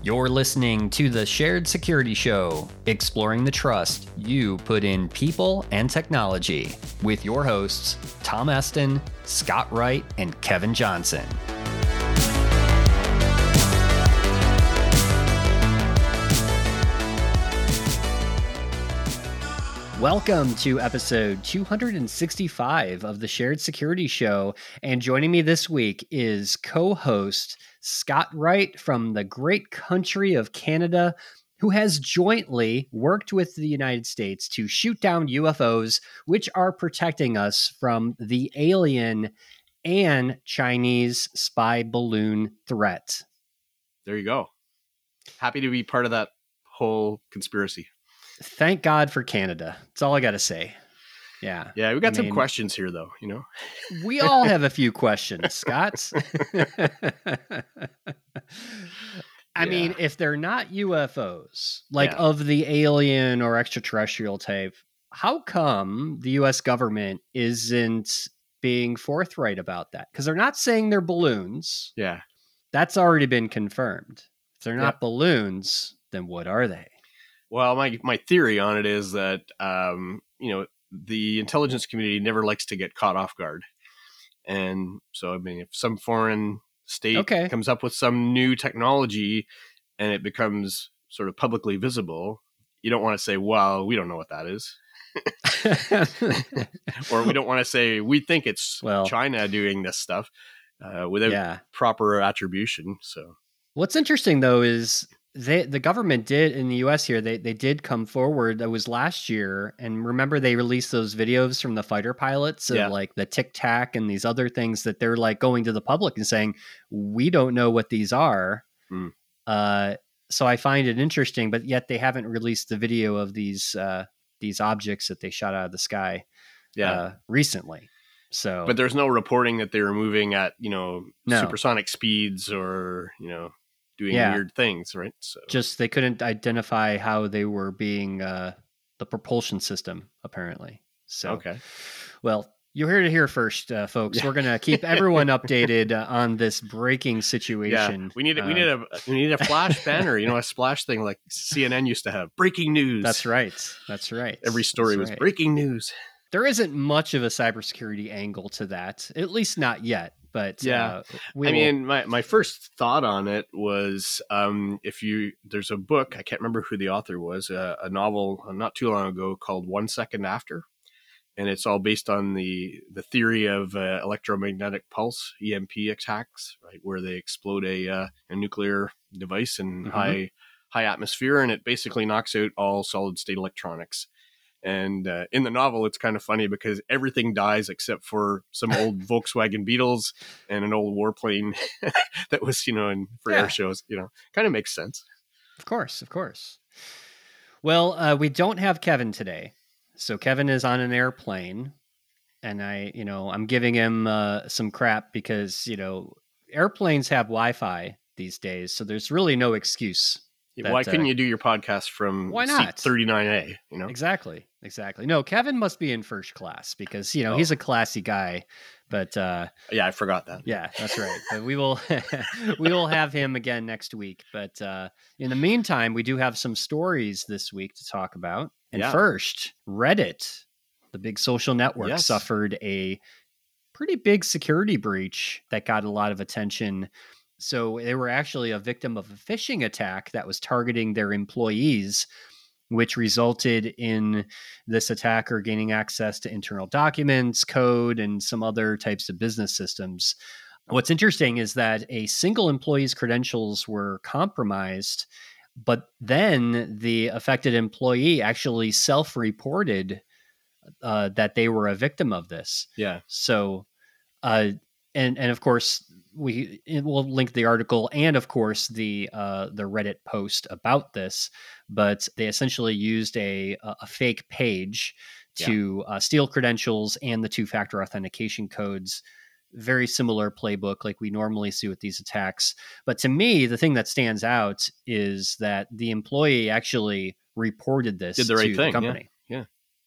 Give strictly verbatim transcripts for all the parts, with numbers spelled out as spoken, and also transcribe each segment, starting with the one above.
You're listening to the Shared Security Show, exploring the trust you put in people and technology, with your hosts, Tom Eston, Scott Wright, and Kevin Johnson. Welcome to episode two hundred sixty-five of the Shared Security Show, and joining me this week is co-host Scott Wright from the great country of Canada, who has jointly worked with the United States to shoot down U F Os, which are protecting us from the alien and Chinese spy balloon threat. There you go. Happy to be part of that whole conspiracy. Thank God for Canada. That's all I got to say. Yeah. Yeah, we got I some mean, questions here, though, you know? We all have a few questions, Scott. I Yeah. mean, if they're not U F Os, like Yeah. of the alien or extraterrestrial type, how come the U S government isn't being forthright about that? Because they're not saying they're balloons. Yeah. That's already been confirmed. If they're not Yep. balloons, then what are they? Well, my, my theory on it is that, um, you know, the intelligence community never likes to get caught off guard. And so, I mean, if some foreign state Okay. comes up with some new technology and it becomes sort of publicly visible, you don't want to say, well, we don't know what that is. Or we don't want to say, we think it's Well, China doing this stuff uh, without yeah. proper attribution. So, What's interesting, though, is they, the government did in the U S here, they, they did come forward. That was last year. And remember, they released those videos from the fighter pilots of Yeah. like the Tic Tac and these other things that they're like going to the public and saying, we don't know what these are. Mm. Uh, so I find it interesting, but yet they haven't released the video of these uh, these objects that they shot out of the sky yeah. uh, recently. So, But there's no reporting that they were moving at, you know, No. supersonic speeds or, you know, doing Yeah. weird things, right? So just they couldn't identify how they were being uh, the propulsion system, apparently. So, okay. well, you're here to hear first, uh, folks. Yeah. We're going to keep everyone updated uh, on this breaking Yeah, situation. we need a, we Uh, need a we need a flash banner, you know, a splash thing like C N N used to have. Breaking news. That's right. That's right. Every story That's was right. breaking news. There isn't much of a cybersecurity angle to that, at least not yet. But Yeah. uh, we I will- mean, my, my first thought on it was um, if you there's a book, I can't remember who the author was, uh, a novel not too long ago called One Second After. And it's all based on the, the theory of uh, electromagnetic pulse, E M P attacks, right, where they explode a, uh, a nuclear device in Mhm. high high atmosphere, and it basically knocks out all solid state electronics. And uh, in the novel, it's kind of funny because everything dies except for some old Volkswagen Beetles and an old warplane that was, you know, in for Yeah. air shows. You know, kind of makes sense. Of course, of course. Well, uh, we don't have Kevin today. So Kevin is on an airplane, and I, you know, I'm giving him uh, some crap because, you know, airplanes have Wi-Fi these days, so there's really no excuse. Yeah, Why That, couldn't uh, you do your podcast from why seat not? thirty-nine A? You know, Exactly, exactly. No, Kevin must be in first class because, you know, Oh. he's a classy guy. But uh, yeah, I forgot that. yeah, that's right. But we will we will have him again next week. But uh, in the meantime, we do have some stories this week to talk about. And Yeah. first, Reddit, the big social network, Yes. suffered a pretty big security breach that got a lot of attention. So they were actually a victim of a phishing attack that was targeting their employees, which resulted in this attacker gaining access to internal documents, code, and some other types of business systems. What's interesting is that a single employee's credentials were compromised, but then the affected employee actually self-reported uh, that they were a victim of this. Yeah. So, uh, and and of course, we we'll link the article and of course the uh, the Reddit post about this. But they essentially used a a fake page to uh, steal credentials and the two-factor authentication codes. Very similar playbook like we normally see with these attacks. But to me, the thing that stands out is that the employee actually reported this Did the right to thing, the company. yeah.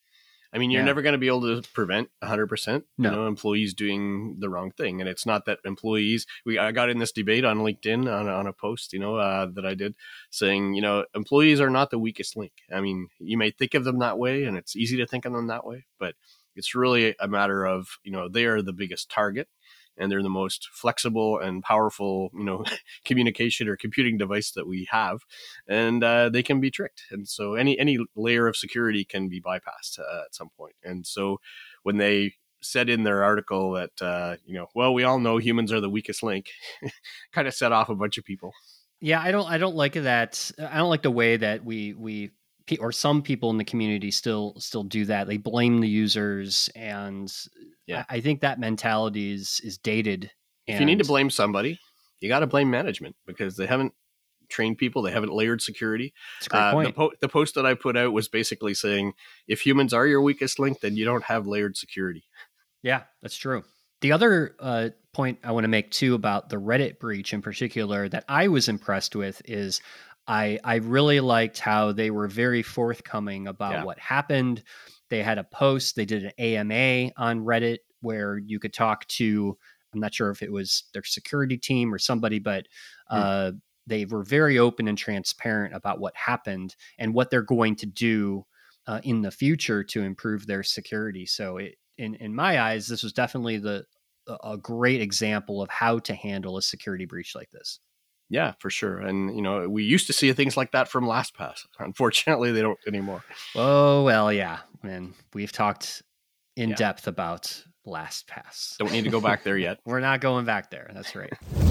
I mean, you're Yeah. never going to be able to prevent one hundred percent, No. you know, employees doing the wrong thing. And it's not that employees, we I got in this debate on LinkedIn on, on a post, you know, uh, that I did saying, you know, employees are not the weakest link. I mean, you may think of them that way, and it's easy to think of them that way, but it's really a matter of, you know, they are the biggest target, and they're the most flexible and powerful, you know, communication or computing device that we have, and uh, they can be tricked. And so any any layer of security can be bypassed uh, at some point. And so when they said in their article that, uh, you know, well, we all know humans are the weakest link, kind of set off a bunch of people. Yeah, I don't I don't like that. I don't like the way that we we or some people in the community still still do that. They blame the users, and Yeah. I, I think that mentality is is dated. If you need to blame somebody, you got to blame management, because they haven't trained people, they haven't layered security. It's a great Uh, point. the, po- the post that I put out was basically saying, if humans are your weakest link, then you don't have layered security. Yeah, that's true. The other uh, point I want to make too about the Reddit breach in particular that I was impressed with is I I really liked how they were very forthcoming about Yeah. what happened. They had a post, they did an A M A on Reddit where you could talk to, I'm not sure if it was their security team or somebody, but uh, hmm. they were very open and transparent about what happened and what they're going to do uh, in the future to improve their security. So it, in in my eyes, this was definitely the a great example of how to handle a security breach like this. Yeah, for sure. And, you know, we used to see things like that from LastPass. Unfortunately, they don't anymore. Oh, well, yeah. And we've talked in Yeah. depth about LastPass. Don't need to go back there yet. We're not going back there. That's right.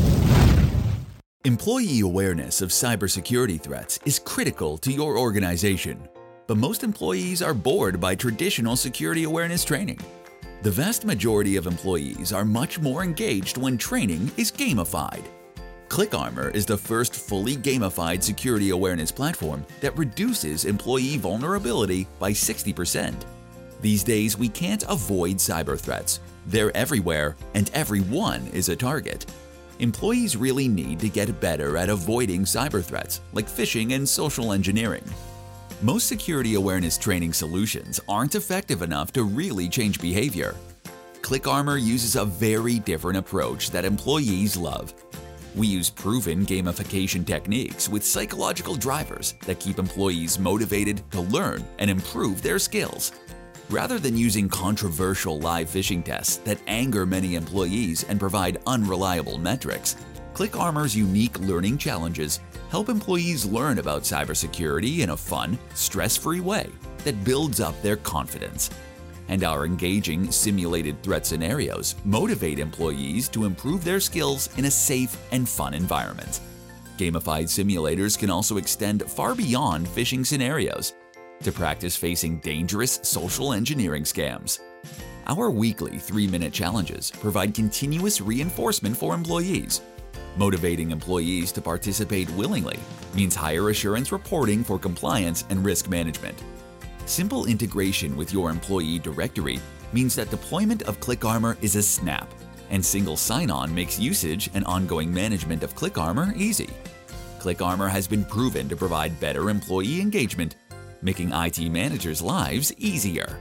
Employee awareness of cybersecurity threats is critical to your organization, but most employees are bored by traditional security awareness training. The vast majority of employees are much more engaged when training is gamified. ClickArmor is the first fully gamified security awareness platform that reduces employee vulnerability by sixty percent. These days, we can't avoid cyber threats. They're everywhere, and everyone is a target. Employees really need to get better at avoiding cyber threats like phishing and social engineering. Most security awareness training solutions aren't effective enough to really change behavior. ClickArmor uses a very different approach that employees love. We use proven gamification techniques with psychological drivers that keep employees motivated to learn and improve their skills. Rather than using controversial live phishing tests that anger many employees and provide unreliable metrics, ClickArmor's unique learning challenges help employees learn about cybersecurity in a fun, stress-free way that builds up their confidence. And our engaging simulated threat scenarios motivate employees to improve their skills in a safe and fun environment. Gamified simulators can also extend far beyond phishing scenarios to practice facing dangerous social engineering scams. Our weekly three-minute challenges provide continuous reinforcement for employees. Motivating employees to participate willingly means higher assurance reporting for compliance and risk management. Simple integration with your employee directory means that deployment of ClickArmor is a snap, and single sign-on makes usage and ongoing management of ClickArmor easy. ClickArmor has been proven to provide better employee engagement, making I T managers' lives easier.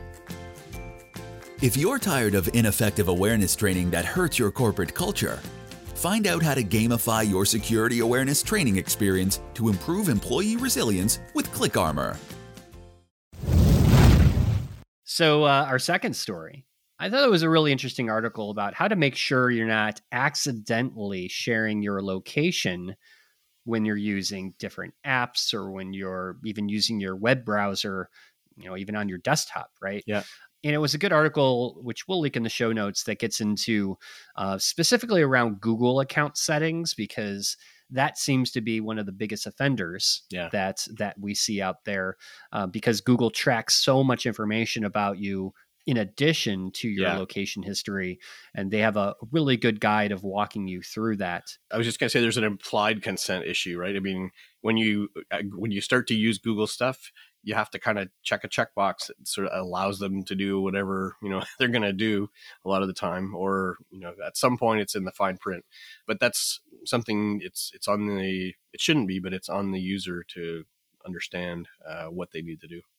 If you're tired of ineffective awareness training that hurts your corporate culture, find out how to gamify your security awareness training experience to improve employee resilience with ClickArmor. So uh, our second story, I thought it was a really interesting article about how to make sure you're not accidentally sharing your location when you're using different apps or when you're even using your web browser, you know, even on your desktop, right? Yeah. And it was a good article, which we'll link in the show notes, that gets into uh, specifically around Google account settings, because that seems to be one of the biggest offenders Yeah. that that we see out there, uh, because Google tracks so much information about you in addition to your Yeah. location history. And they have a really good guide of walking you through that. I was just going to say there's an implied consent issue, right? I mean, when you uh, when you start to use Google stuff, you have to kind of check a checkbox that sort of allows them to do whatever, you know, they're going to do a lot of the time, or, you know, at some point it's in the fine print. But that's something it's it's on the, it shouldn't be, but it's on the user to understand uh, what they need to do.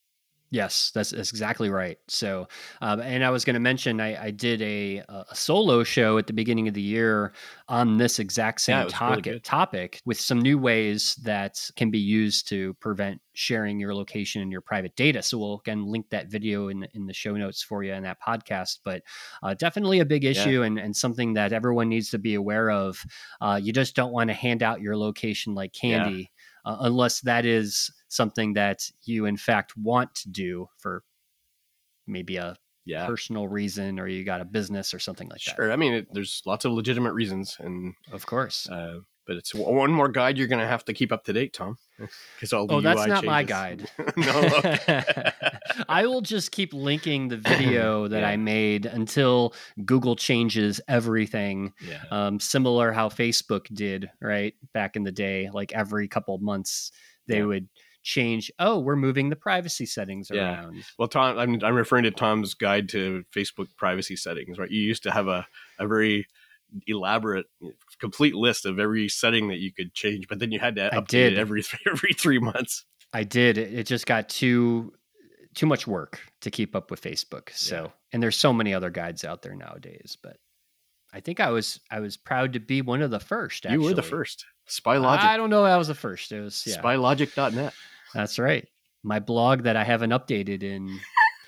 Yes, that's, that's exactly right. So, um, and I was going to mention, I, I did a, a solo show at the beginning of the year on this exact Yeah, same it was really topic, good. topic with some new ways that can be used to prevent sharing your location and your private data. So we'll again link that video in, in the show notes for you in that podcast, but uh, definitely a big issue Yeah. and, and something that everyone needs to be aware of. Uh, you just don't want to hand out your location like candy. Uh, unless that is something that you in fact want to do for maybe a Yeah. personal reason, or you got a business or something like Sure. I mean, it, there's lots of legitimate reasons, and that. Of course. uh, but it's w- one more guide you're going to have to keep up to date, Tom, because all the Oh, that's U I not my changes. guide. No. Okay. I will just keep linking the video that Yeah. I made until Google changes everything. Yeah. Um, similar how Facebook did, right? Back in the day, like every couple of months, they Yeah. would change. Oh, we're moving the privacy settings Yeah. around. Well, Tom, I'm I'm referring to Tom's guide to Facebook privacy settings, right? You used to have a, a very elaborate, complete list of every setting that you could change, but then you had to I update did. it every every three months. I did. It, it just got too too much work to keep up with Facebook. So, Yeah. and there's so many other guides out there nowadays, but I think I was I was proud to be one of the first. Actually. You were the first. SpyLogic. I don't know. I was the first. It was yeah. spy logic dot net. That's right. My blog that I haven't updated in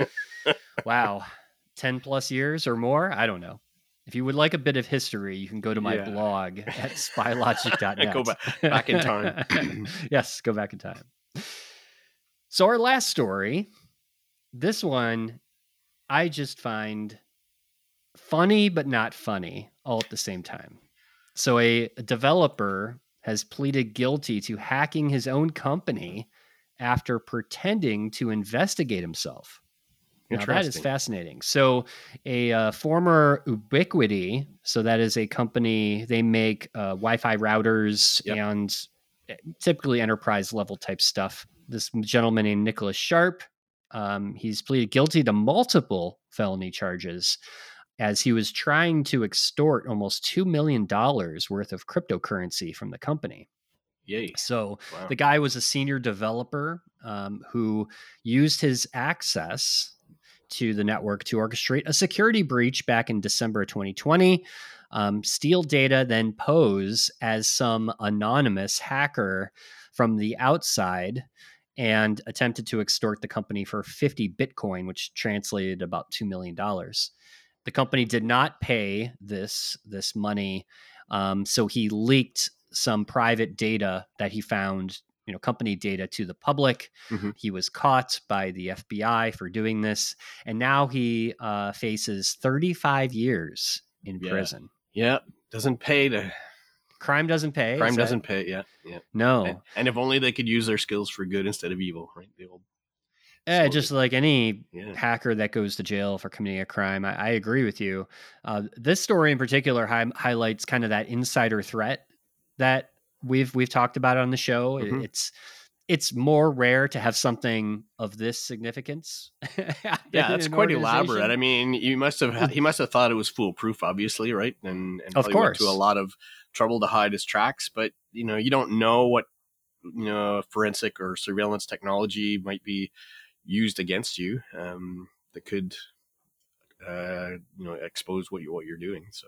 wow, ten plus years or more. I don't know. If you would like a bit of history, you can go to my Yeah. blog at spy logic dot net. Go back, back in time. Yes, go back in time. So our last story, this one, I just find funny but not funny all at the same time. So a developer has pleaded guilty to hacking his own company after pretending to investigate himself. Now, that is Interesting. fascinating. So a uh, former Ubiquiti, so that is a company, they make uh, Wi-Fi routers Yep. and typically enterprise level type stuff. This gentleman named Nicholas Sharp, um, he's pleaded guilty to multiple felony charges as he was trying to extort almost two million dollars worth of cryptocurrency from the company. Yay. So Wow. the guy was a senior developer um, who used his access to the network to orchestrate a security breach back in December of twenty twenty. Um, steal data, then pose as some anonymous hacker from the outside and attempted to extort the company for fifty Bitcoin, which translated about two million dollars. The company did not pay this, this money, um, so he leaked some private data that he found, you know, company data to the public. Mhm. He was caught by the F B I for doing this, and now he uh, faces thirty-five years in Yeah. prison. Yeah. Doesn't pay to. Crime doesn't pay. Crime is that- doesn't pay. Yeah. Yeah. No. And, and if only they could use their skills for good instead of evil, right? The old. Yeah, So just it- like any Yeah. hacker that goes to jail for committing a crime. I, I agree with you. Uh, this story in particular hi- highlights kind of that insider threat that we've we've talked about on the show. It- Mhm. It's it's more rare to have something of this significance. happen Yeah, that's in an quite elaborate. organization. I mean, you must have he must have thought it was foolproof, obviously, right? And, and Of probably went to course. a lot of trouble to hide his tracks. But you know, you don't know what you know forensic or surveillance technology might be used against you um, that could uh, you know expose what you what you're doing. So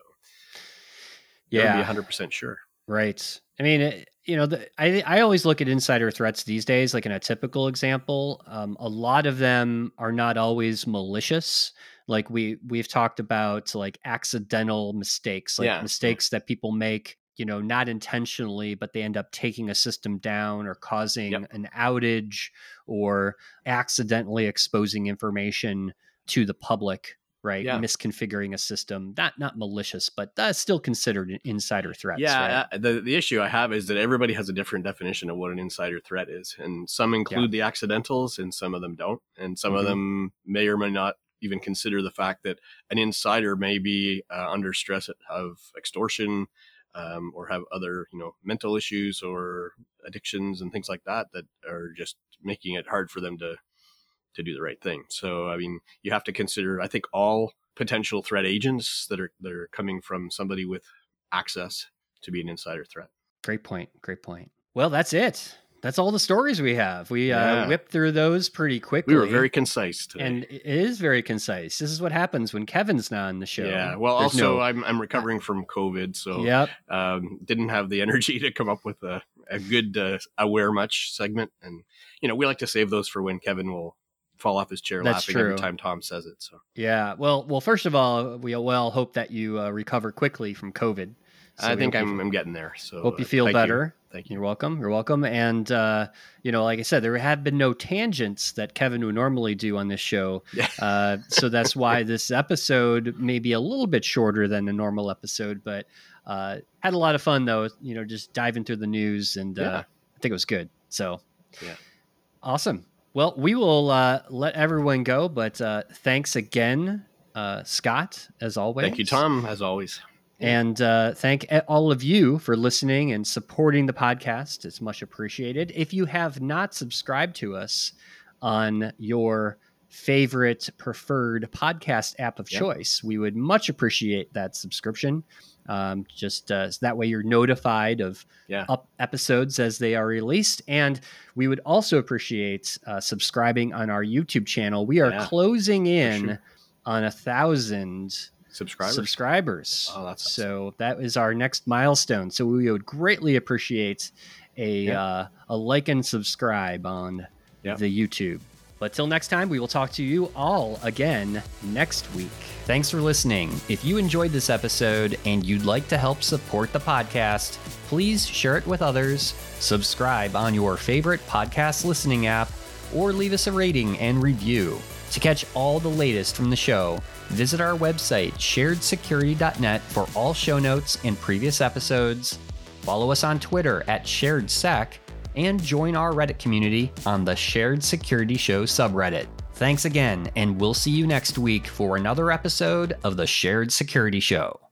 you gotta be Yeah. one hundred percent sure. Right. I mean, it, you know, the, I I always look at insider threats these days, like in a typical example. Um, a lot of them are not always malicious. Like we we've talked about, like accidental mistakes, like Yeah, yeah. mistakes that people make, you know, not intentionally, but they end up taking a system down or causing Yep. an outage or accidentally exposing information to the public. Right, Yeah. misconfiguring a system, not not malicious, but that's still considered an insider threats. Yeah, right? uh, the the issue I have is that everybody has a different definition of what an insider threat is, and some include the accidentals, and some of them don't, and some Mhm. of them may or may not even consider the fact that an insider may be uh, under stress of extortion, um, or have other you know mental issues or addictions and things like that that are just making it hard for them to to do the right thing. So, I mean, you have to consider, I think, all potential threat agents that are that are coming from somebody with access to be an insider threat. Great point. Great point. Well, that's it. that's all the stories we have. We Yeah. uh, whipped through those pretty quickly. We were very concise today. and it is very concise. This is what happens when Kevin's not on the show. Yeah. Well, There's also, no- I'm I'm recovering from COVID, so Yep. um, didn't have the energy to come up with a, a good uh, aware much segment. And, you know, we like to save those for when Kevin will fall off his chair That's laughing true. every time Tom says it. So Yeah. Well, well. First of all, we well hope that you uh, recover quickly from COVID. So I we think hope I'm, you, I'm getting there. So hope you uh, feel thank better. Thank you. You're welcome. You're welcome. And uh, you know, like I said, there have been no tangents that Kevin would normally do on this show. Yeah. Uh, so that's why this episode may be a little bit shorter than a normal episode, but uh, had a lot of fun though. You know, just diving through the news, and uh, Yeah. I think it was good. So Yeah. awesome. Well, we will uh, let everyone go, but uh, thanks again, uh, Scott, as always. Thank you, Tom, as always. And uh, thank all of you for listening and supporting the podcast. It's much appreciated. If you have not subscribed to us on your favorite preferred podcast app of Yep. choice, we would much appreciate that subscription. Um, just uh, so that way you're notified of Yeah. up episodes as they are released. And we would also appreciate uh, subscribing on our YouTube channel. We are Yeah, closing in sure. on a thousand Subscribers. subscribers. Oh, that's awesome. So that is our next milestone. So we would greatly appreciate a Yeah. uh, a like and subscribe on Yeah. the YouTube. But till next time, we will talk to you all again next week. Thanks for listening. If you enjoyed this episode and you'd like to help support the podcast, please share it with others, subscribe on your favorite podcast listening app, or leave us a rating and review. To catch all the latest from the show, visit our website, shared security dot net, for all show notes and previous episodes. Follow us on Twitter at SharedSec, and join our Reddit community on the Shared Security Show subreddit. Thanks again, and we'll see you next week for another episode of the Shared Security Show.